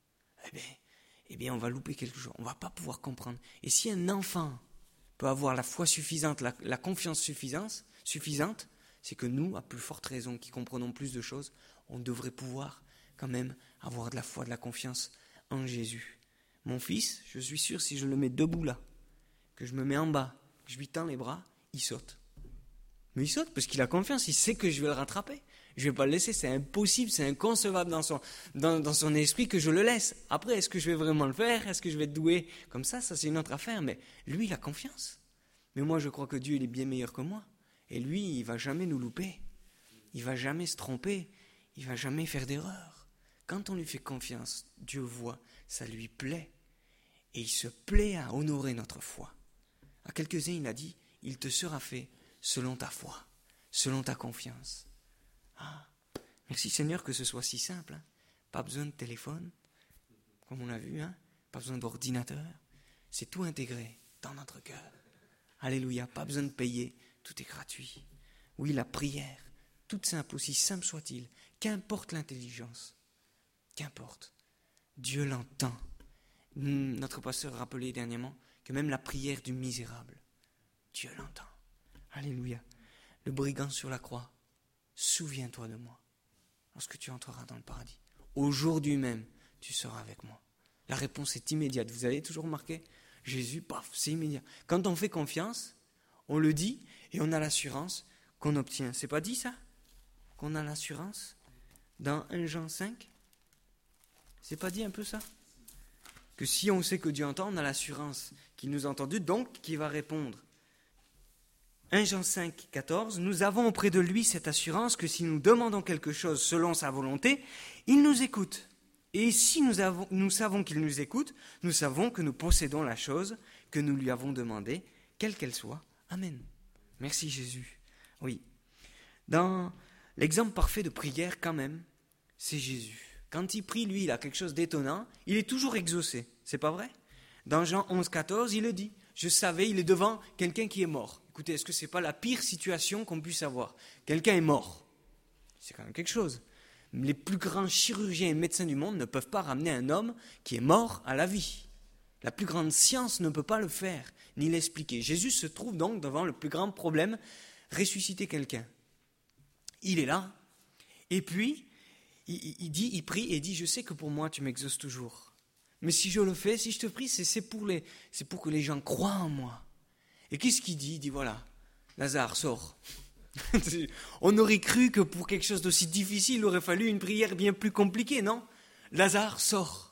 eh bien on va louper quelque chose, on ne va pas pouvoir comprendre. Et si un enfant peut avoir la foi suffisante, la confiance suffisante, c'est que nous, à plus forte raison, qui comprenons plus de choses, on devrait pouvoir quand même avoir de la foi, de la confiance en Jésus. Mon fils, je suis sûr, si je le mets debout là, que je me mets en bas, que je lui tends les bras, il saute. Mais il saute parce qu'il a confiance, il sait que je vais le rattraper. Je ne vais pas le laisser, c'est impossible, c'est inconcevable dans son esprit que je le laisse. Après, est-ce que je vais vraiment le faire? Est-ce que je vais être doué comme ça? Ça, c'est une autre affaire, mais lui, il a confiance. Mais moi, je crois que Dieu, il est bien meilleur que moi. Et lui, il ne va jamais nous louper. Il ne va jamais se tromper. Il ne va jamais faire d'erreur. Quand on lui fait confiance, Dieu voit, ça lui plaît. Et il se plaît à honorer notre foi. À quelques-uns, il a dit, il te sera fait selon ta foi, selon ta confiance. Ah, merci Seigneur que ce soit si simple. Hein. Pas besoin de téléphone, comme on l'a vu, hein. Pas besoin d'ordinateur. C'est tout intégré dans notre cœur. Alléluia, pas besoin de payer, tout est gratuit. Oui, la prière toute simple, aussi simple soit-il, qu'importe l'intelligence, qu'importe, Dieu l'entend. Notre pasteur rappelait dernièrement que même la prière du misérable, Dieu l'entend. Alléluia. Le brigand sur la croix, souviens-toi de moi lorsque tu entreras dans le paradis. Aujourd'hui même, tu seras avec moi. La réponse est immédiate. Vous avez toujours remarqué? Jésus, paf, c'est immédiat. Quand on fait confiance, on le dit et on a l'assurance qu'on obtient. C'est pas dit ça? Qu'on a l'assurance? Dans 1 Jean 5? C'est pas dit un peu ça? Que si on sait que Dieu entend, on a l'assurance qu'il nous a entendus, donc qu'il va répondre. 1 Jean 5, 14, nous avons auprès de lui cette assurance que si nous demandons quelque chose selon sa volonté, il nous écoute. Et si nous savons qu'il nous écoute, nous savons que nous possédons la chose que nous lui avons demandée, quelle qu'elle soit. Amen. Merci Jésus. Oui. Dans l'exemple parfait de prière quand même, c'est Jésus. Quand il prie, lui, il a quelque chose d'étonnant, il est toujours exaucé. C'est pas vrai? Dans Jean 11, 14, il le dit. Je savais, il est devant quelqu'un qui est mort. Écoutez, est-ce que ce n'est pas la pire situation qu'on puisse avoir? Quelqu'un est mort. C'est quand même quelque chose. Les plus grands chirurgiens et médecins du monde ne peuvent pas ramener un homme qui est mort à la vie. La plus grande science ne peut pas le faire, ni l'expliquer. Jésus se trouve donc devant le plus grand problème, ressusciter quelqu'un. Il est là, et puis il prie et dit, je sais que pour moi tu m'exauces toujours. Mais si je le fais, si je te prie, c'est pour que les gens croient en moi. Et qu'est-ce qu'il dit? Il dit, voilà, Lazare, sors. On aurait cru que pour quelque chose d'aussi difficile, il aurait fallu une prière bien plus compliquée, non? Lazare, sors.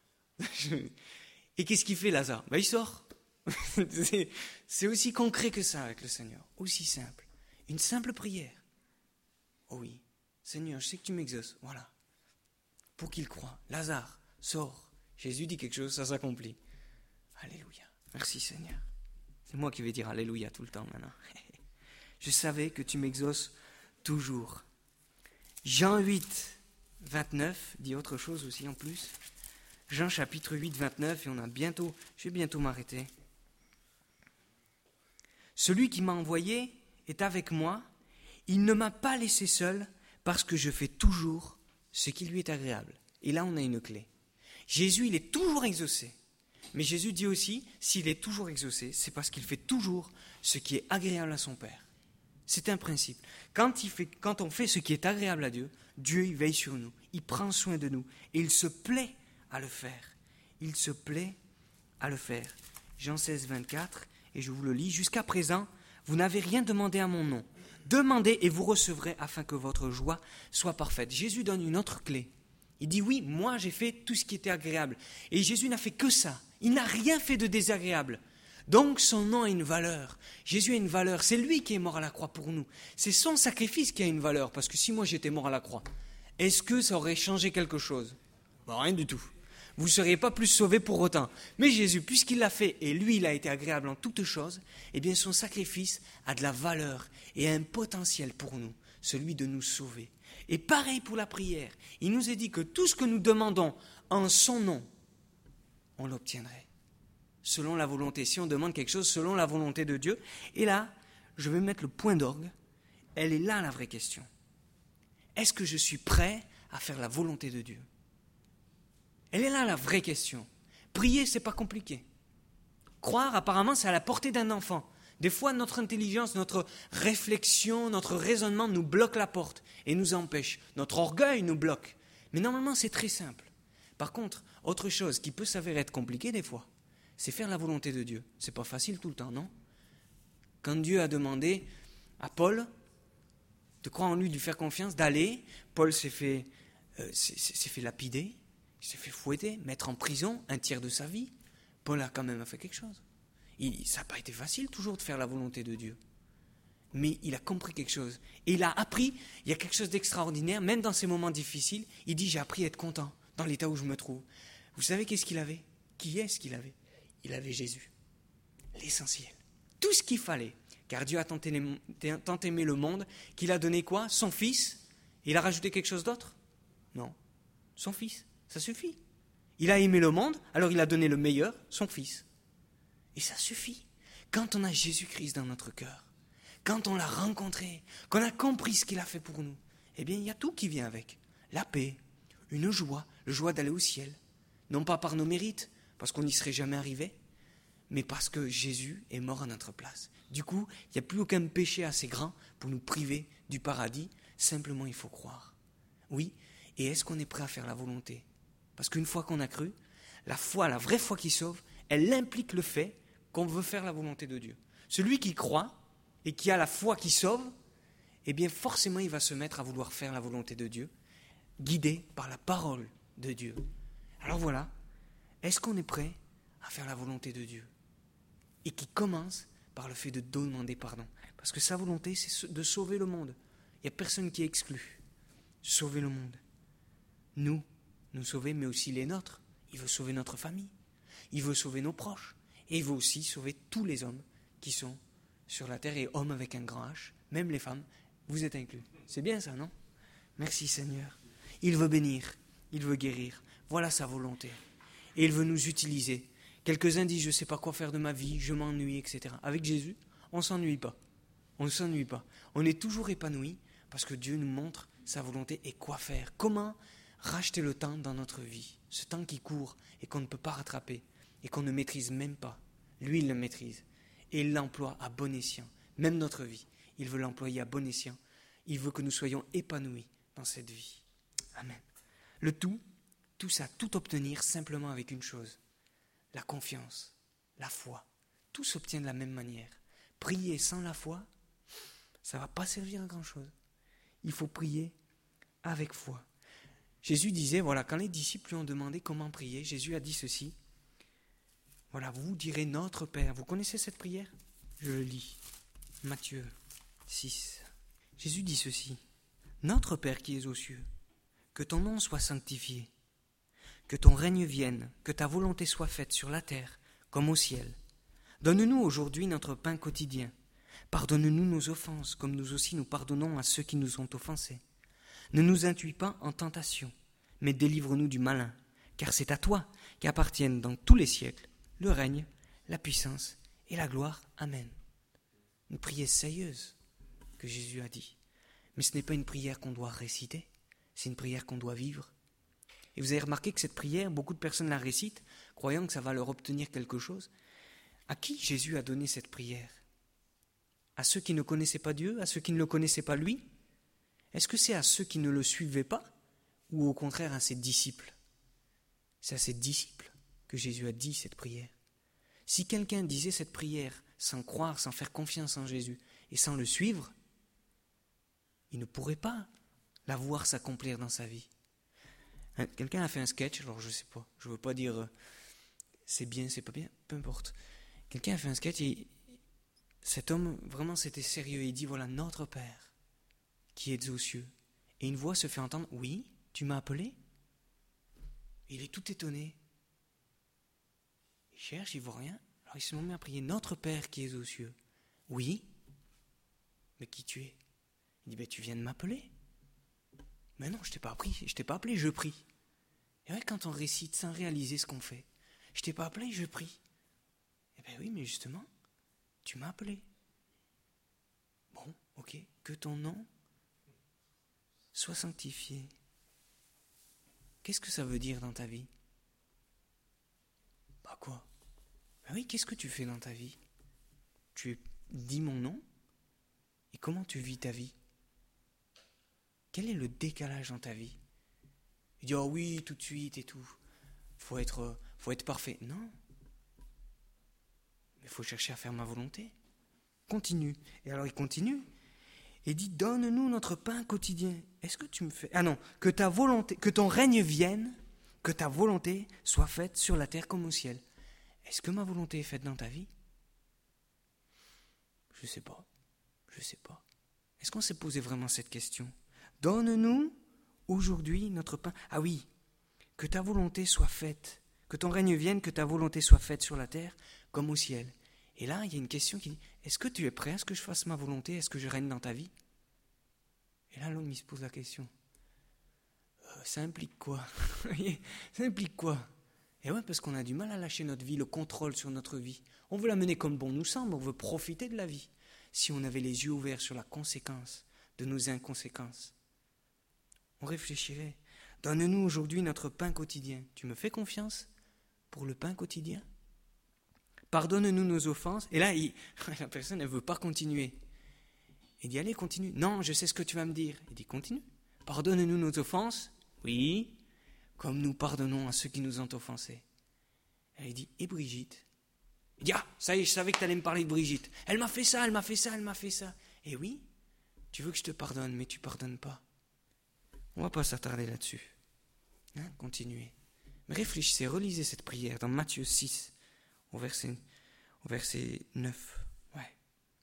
Et qu'est-ce qu'il fait, Lazare? Ben, il sort. C'est aussi concret que ça avec le Seigneur, aussi simple. Une simple prière. Oh oui, Seigneur, je sais que tu m'exauces, voilà. Pour qu'il croie. Lazare, sors. Jésus dit quelque chose, ça s'accomplit. Alléluia. Merci Seigneur. C'est moi qui vais dire Alléluia tout le temps maintenant. Je savais que tu m'exauces toujours. Jean 8, 29 dit autre chose aussi en plus. Jean chapitre 8, 29, et je vais bientôt m'arrêter. Celui qui m'a envoyé est avec moi. Il ne m'a pas laissé seul parce que je fais toujours ce qui lui est agréable. Et là, on a une clé. Jésus, il est toujours exaucé. Mais Jésus dit aussi, s'il est toujours exaucé, c'est parce qu'il fait toujours ce qui est agréable à son Père. C'est un principe. Quand on fait ce qui est agréable à Dieu, Dieu il veille sur nous, il prend soin de nous et il se plaît à le faire. Il se plaît à le faire. Jean 16, 24, et je vous le lis. Jusqu'à présent, vous n'avez rien demandé à mon nom. Demandez et vous recevrez afin que votre joie soit parfaite. Jésus donne une autre clé. Il dit oui, moi j'ai fait tout ce qui était agréable. Et Jésus n'a fait que ça. Il n'a rien fait de désagréable. Donc son nom a une valeur. Jésus a une valeur. C'est lui qui est mort à la croix pour nous. C'est son sacrifice qui a une valeur. Parce que si moi j'étais mort à la croix, est-ce que ça aurait changé quelque chose? Rien du tout. Vous ne seriez pas plus sauvés pour autant. Mais Jésus, puisqu'il l'a fait et lui il a été agréable en toutes choses, eh bien son sacrifice a de la valeur et a un potentiel pour nous, celui de nous sauver. Et pareil pour la prière. Il nous est dit que tout ce que nous demandons en son nom, on l'obtiendrait. Selon la volonté. Si on demande quelque chose selon la volonté de Dieu. Et là, je vais mettre le point d'orgue. Elle est là la vraie question. Est-ce que je suis prêt à faire la volonté de Dieu? Elle est là la vraie question. Prier, c'est pas compliqué. Croire, apparemment, c'est à la portée d'un enfant. Des fois, notre intelligence, notre réflexion, notre raisonnement nous bloque la porte et nous empêche. Notre orgueil nous bloque. Mais normalement, c'est très simple. Par contre, autre chose qui peut s'avérer être compliquée des fois, c'est faire la volonté de Dieu. C'est pas facile tout le temps, non? Quand Dieu a demandé à Paul de croire en lui, de lui faire confiance, d'aller, Paul s'est fait lapider, il s'est fait fouetter, mettre en prison un tiers de sa vie. Paul a quand même fait quelque chose. Ça n'a pas été facile toujours de faire la volonté de Dieu. Mais il a compris quelque chose. Et il a appris, il y a quelque chose d'extraordinaire, même dans ces moments difficiles, il dit, j'ai appris à être content dans l'état où je me trouve. Vous savez qu'est-ce qu'il avait? Qui est-ce qu'il avait? Il avait Jésus. L'essentiel. Tout ce qu'il fallait. Car Dieu a tant aimé le monde qu'il a donné quoi? Son Fils. Il a rajouté quelque chose d'autre? Non. Son Fils. Ça suffit. Il a aimé le monde, alors il a donné le meilleur, son Fils. Et ça suffit. Quand on a Jésus-Christ dans notre cœur, quand on l'a rencontré, qu'on a compris ce qu'il a fait pour nous, eh bien, il y a tout qui vient avec. La paix, une joie, le joie d'aller au ciel. Non pas par nos mérites, parce qu'on n'y serait jamais arrivé, mais parce que Jésus est mort à notre place. Du coup, il n'y a plus aucun péché assez grand pour nous priver du paradis. Simplement, il faut croire. Oui, et est-ce qu'on est prêt à faire la volonté ? Parce qu'une fois qu'on a cru, la foi, la vraie foi qui sauve, elle implique le fait qu'on veut faire la volonté de Dieu. Celui qui croit et qui a la foi qui sauve, eh bien forcément il va se mettre à vouloir faire la volonté de Dieu, guidé par la parole de Dieu. Alors voilà, est-ce qu'on est prêt à faire la volonté de Dieu ? Et qui commence par le fait de demander pardon. Parce que sa volonté, c'est de sauver le monde. Il n'y a personne qui est exclu. Sauver le monde. Nous sauver, mais aussi les nôtres. Il veut sauver notre famille. Il veut sauver nos proches. Et il veut aussi sauver tous les hommes qui sont sur la terre, et hommes avec un grand H, même les femmes, vous êtes inclus. C'est bien ça, non ? Merci Seigneur. Il veut bénir, il veut guérir. Voilà sa volonté. Et il veut nous utiliser. Quelques-uns disent, je ne sais pas quoi faire de ma vie, je m'ennuie, etc. Avec Jésus, on ne s'ennuie pas. On ne s'ennuie pas. On est toujours épanoui parce que Dieu nous montre sa volonté et quoi faire. Comment racheter le temps dans notre vie. Ce temps qui court et qu'on ne peut pas rattraper et qu'on ne maîtrise même pas. Lui, il le maîtrise. Et il l'emploie à bon escient. Même notre vie, il veut l'employer à bon escient. Il veut que nous soyons épanouis dans cette vie. Amen. Le tout ça, tout obtenir simplement avec une chose. La confiance, la foi. Tout s'obtient de la même manière. Prier sans la foi, ça ne va pas servir à grand-chose. Il faut prier avec foi. Jésus disait, voilà, quand les disciples lui ont demandé comment prier, Jésus a dit ceci. Voilà, vous direz notre Père. Vous connaissez cette prière ? Je le lis. Matthieu 6. Jésus dit ceci. Notre Père qui es aux cieux, que ton nom soit sanctifié, que ton règne vienne, que ta volonté soit faite sur la terre comme au ciel. Donne-nous aujourd'hui notre pain quotidien. Pardonne-nous nos offenses, comme nous aussi nous pardonnons à ceux qui nous ont offensés. Ne nous induis pas en tentation, mais délivre-nous du malin, car c'est à toi qu'appartiennent dans tous les siècles le règne, la puissance et la gloire. Amen. Une prière sérieuse que Jésus a dit. Mais ce n'est pas une prière qu'on doit réciter, c'est une prière qu'on doit vivre. Et vous avez remarqué que cette prière, beaucoup de personnes la récitent, croyant que ça va leur obtenir quelque chose. À qui Jésus a donné cette prière ? À ceux qui ne connaissaient pas Dieu, à ceux qui ne le connaissaient pas lui ? Est-ce que c'est à ceux qui ne le suivaient pas, ou au contraire à ses disciples ? C'est à ses disciples que Jésus a dit cette prière. Si quelqu'un disait cette prière sans croire, sans faire confiance en Jésus et sans le suivre, il ne pourrait pas la voir s'accomplir dans sa vie. Quelqu'un a fait un sketch, alors je ne sais pas, je ne veux pas dire c'est bien, c'est pas bien, peu importe. Quelqu'un a fait un sketch et cet homme, vraiment c'était sérieux, il dit voilà, notre Père qui est aux cieux. Et une voix se fait entendre, oui, tu m'as appelé ? Il est tout étonné. Il cherche, il ne voit rien. Alors il se met à prier, notre Père qui est aux cieux. Oui, mais qui tu es ? Il dit, tu viens de m'appeler ? Mais non, je t'ai pas appelé, je prie. Et ouais, quand on récite sans réaliser ce qu'on fait, je t'ai pas appelé, je prie. Eh bien oui, mais justement, tu m'as appelé. Bon, ok, que ton nom soit sanctifié. Qu'est-ce que ça veut dire dans ta vie ? Bah quoi ? Ben oui, qu'est-ce que tu fais dans ta vie ? Tu dis mon nom ? Et comment tu vis ta vie ? Quel est le décalage dans ta vie ? Il dit, oh oui, tout de suite et tout. Faut être parfait. Non. Mais il faut chercher à faire ma volonté. Continue. Et alors il continue. Et dit, donne-nous notre pain quotidien. Est-ce que tu me fais... Ah non, que ta volonté, que ton règne vienne, que ta volonté soit faite sur la terre comme au ciel. Est-ce que ma volonté est faite dans ta vie ? Je sais pas. Est-ce qu'on s'est posé vraiment cette question ? Donne-nous aujourd'hui notre pain. Ah oui, que ta volonté soit faite, que ton règne vienne, que ta volonté soit faite sur la terre comme au ciel. Et là, il y a une question qui dit, est-ce que tu es prêt à ce que je fasse ma volonté ? Est-ce que je règne dans ta vie ? Et là, l'homme, il se pose la question. Ça implique quoi ? Ça implique quoi ? Et ouais, parce qu'on a du mal à lâcher notre vie, le contrôle sur notre vie. On veut la mener comme bon nous semble, on veut profiter de la vie. si on avait les yeux ouverts sur la conséquence de nos inconséquences. On réfléchirait. Donne-nous aujourd'hui notre pain quotidien. Tu me fais confiance pour le pain quotidien? Pardonne-nous nos offenses. Et là, la personne, elle ne veut pas continuer. Il dit, allez, continue. Non, je sais ce que tu vas me dire. Il dit, continue. Pardonne-nous nos offenses. Oui, comme nous pardonnons à ceux qui nous ont offensés. Elle dit, et Brigitte? Il dit, ah, ça y est, je savais que tu allais me parler de Brigitte. Elle m'a fait ça, elle m'a fait ça, elle m'a fait ça. Et oui, tu veux que je te pardonne, mais tu ne pardonnes pas. On ne va pas s'attarder là-dessus. Continuez. Mais réfléchissez, relisez cette prière dans Matthieu 6, au verset 9. Ouais.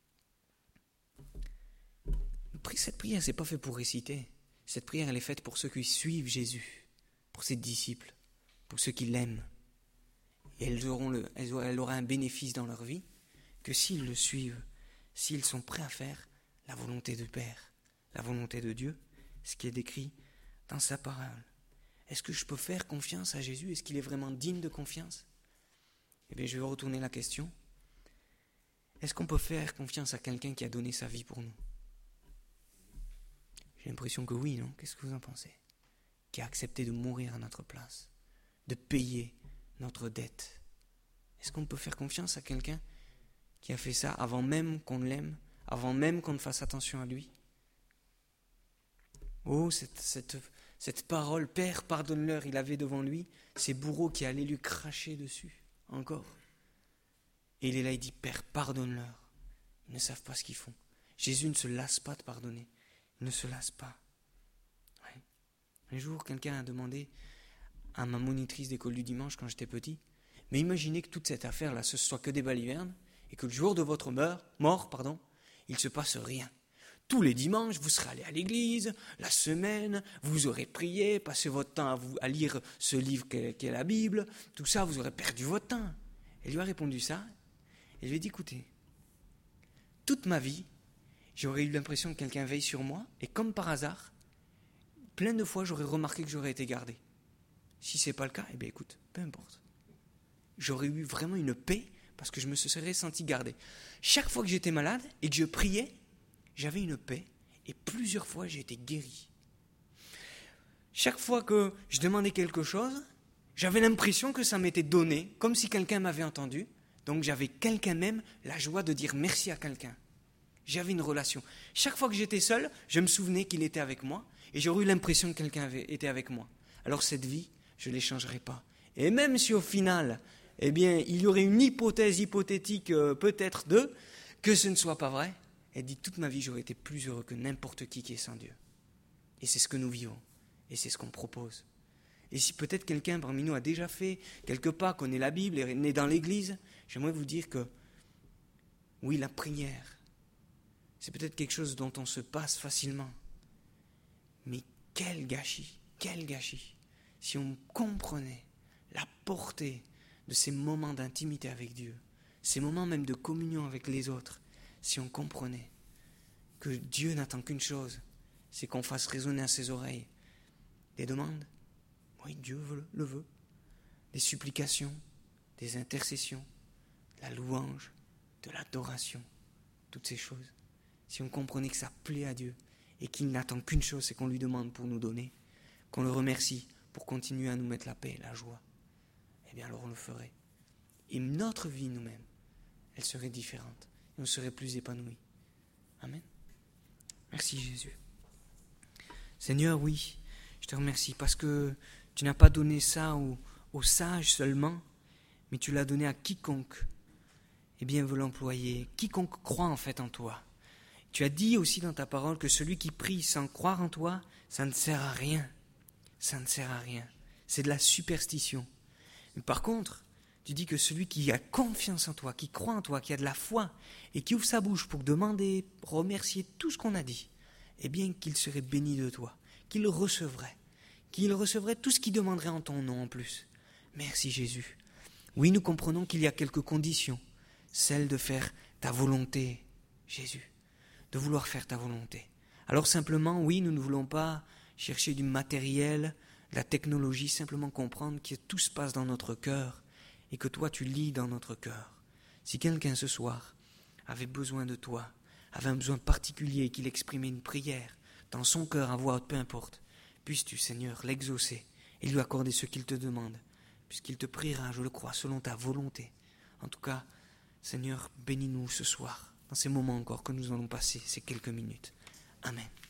Cette prière, ce n'est pas fait pour réciter. Cette prière, elle est faite pour ceux qui suivent Jésus, pour ses disciples, pour ceux qui l'aiment. Et elle aura un bénéfice dans leur vie que s'ils le suivent, s'ils sont prêts à faire la volonté du Père, la volonté de Dieu, ce qui est décrit dans sa parole. Est-ce que je peux faire confiance à Jésus? Est-ce qu'il est vraiment digne de confiance? Eh bien, je vais retourner la question. Est-ce qu'on peut faire confiance à quelqu'un qui a donné sa vie pour nous? J'ai l'impression que oui, non? Qu'est-ce que vous en pensez? Qui a accepté de mourir à notre place, de payer notre dette. Est-ce qu'on peut faire confiance à quelqu'un qui a fait ça avant même qu'on l'aime, avant même qu'on ne fasse attention à lui? Oh, cette parole, Père, pardonne-leur, il avait devant lui ces bourreaux qui allaient lui cracher dessus, encore. Et il est là, il dit, Père, pardonne-leur. Ils ne savent pas ce qu'ils font. Jésus ne se lasse pas de pardonner. Il ne se lasse pas. Ouais. Un jour, quelqu'un a demandé à ma monitrice d'école du dimanche quand j'étais petit, mais imaginez que toute cette affaire-là, ce soit que des balivernes, et que le jour de votre mort, il ne se passe rien. Tous les dimanches, vous serez allés à l'église, la semaine, vous aurez prié, passé votre temps à lire ce livre qu'est la Bible, tout ça, vous aurez perdu votre temps. Elle lui a répondu ça, et je lui ai dit, écoutez, toute ma vie, j'aurais eu l'impression que quelqu'un veille sur moi, et comme par hasard, plein de fois, j'aurais remarqué que j'aurais été gardé. Si ce n'est pas le cas, eh bien écoute, peu importe. J'aurais eu vraiment une paix, parce que je me serais senti gardé. Chaque fois que j'étais malade, et que je priais, j'avais une paix, et plusieurs fois j'ai été guéri. Chaque fois que je demandais quelque chose, j'avais l'impression que ça m'était donné, comme si quelqu'un m'avait entendu. Donc j'avais quelqu'un même, la joie de dire merci à quelqu'un. J'avais une relation. Chaque fois que j'étais seul, je me souvenais qu'il était avec moi, et j'aurais eu l'impression que quelqu'un était avec moi. Alors cette vie, je ne l'échangerai pas. Et même si au final, eh bien, il y aurait une hypothèse hypothétique, peut-être que ce ne soit pas vrai, elle dit, toute ma vie, j'aurais été plus heureux que n'importe qui est sans Dieu. Et c'est ce que nous vivons. Et c'est ce qu'on propose. Et si peut-être quelqu'un parmi nous a déjà fait quelque part, connaît la Bible, est né dans l'église, j'aimerais vous dire que, oui, la prière, c'est peut-être quelque chose dont on se passe facilement. Mais quel gâchis, si on comprenait la portée de ces moments d'intimité avec Dieu, ces moments même de communion avec les autres, si on comprenait que Dieu n'attend qu'une chose, c'est qu'on fasse résonner à ses oreilles des demandes, oui, Dieu le veut, des supplications, des intercessions, de la louange, de l'adoration, toutes ces choses. Si on comprenait que ça plaît à Dieu et qu'il n'attend qu'une chose, c'est qu'on lui demande pour nous donner, qu'on le remercie pour continuer à nous mettre la paix, la joie, eh bien alors on le ferait. Et notre vie nous-mêmes, elle serait différente. Et on serait plus épanouis. Amen. Merci Jésus. Seigneur, oui, je te remercie parce que tu n'as pas donné ça aux sages seulement, mais tu l'as donné à quiconque, eh bien, veut l'employer, quiconque croit en fait en toi. Tu as dit aussi dans ta parole que celui qui prie sans croire en toi, ça ne sert à rien. Ça ne sert à rien. C'est de la superstition. Mais par contre, tu dis que celui qui a confiance en toi, qui croit en toi, qui a de la foi et qui ouvre sa bouche pour demander, remercier tout ce qu'on a dit, eh bien qu'il serait béni de toi, qu'il recevrait tout ce qu'il demanderait en ton nom en plus. Merci Jésus. Oui, nous comprenons qu'il y a quelques conditions, celle de faire ta volonté, Jésus, de vouloir faire ta volonté. Alors simplement, oui, nous ne voulons pas chercher du matériel, de la technologie, simplement comprendre que tout se passe dans notre cœur et que toi tu lis dans notre cœur. Si quelqu'un ce soir avait besoin de toi, avait un besoin particulier, qu'il exprimait une prière dans son cœur à voix haute, peu importe, puisses-tu, Seigneur, l'exaucer et lui accorder ce qu'il te demande, puisqu'il te priera, je le crois, selon ta volonté. En tout cas, Seigneur, bénis-nous ce soir, dans ces moments encore que nous allons passer, ces quelques minutes. Amen.